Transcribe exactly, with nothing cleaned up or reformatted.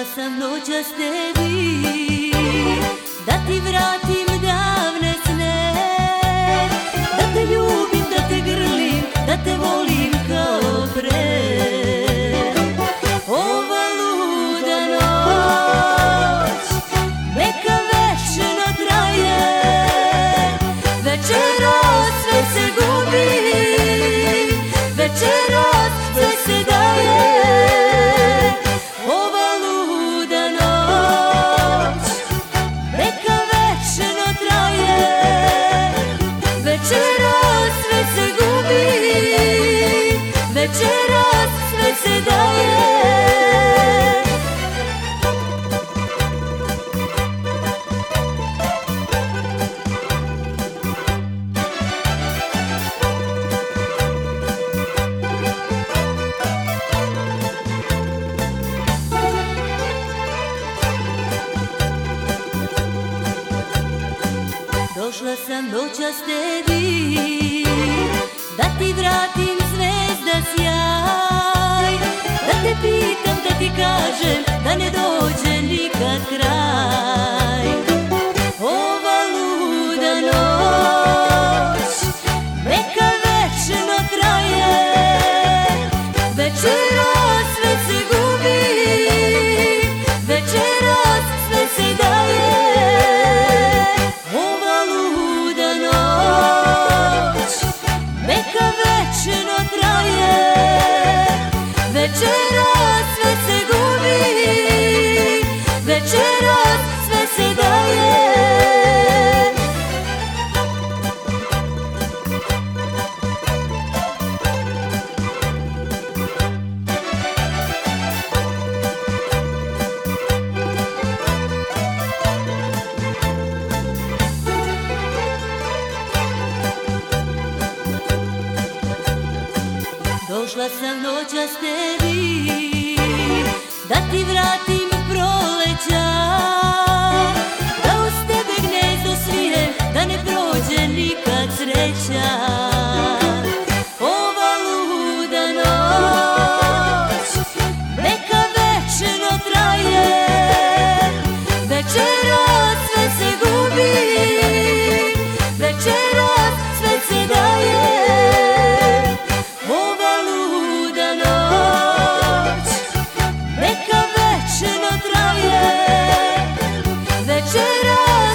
Došla sam noćas tebi da ti vratim davne sne, da te ljubim, da te grlim, da te volim kao pre. Ova luda noć neka večno traje, večeras sve se gubi, večeras sve se daje. Večeras sve se daje. Došla sam noćas tebi da ti vratim zvezda sjaj, da te pitam, da ti kažem da ne dođe nikad kraj. Ova luda noć neka večno traje, večeras sve se gubi, večeras sve se daje. Ova luda noć neka večno traje, večeras sve se gubi, večeras sve se daje. Došla sam noćas tebi da ti vratim proleća, da uz tebe gnezdo svije, da ne prođe nikad sreća. Ova luda noć neka večno traje, večeras sve se gubi, večeras sve se daje. Neka večno traje, večeras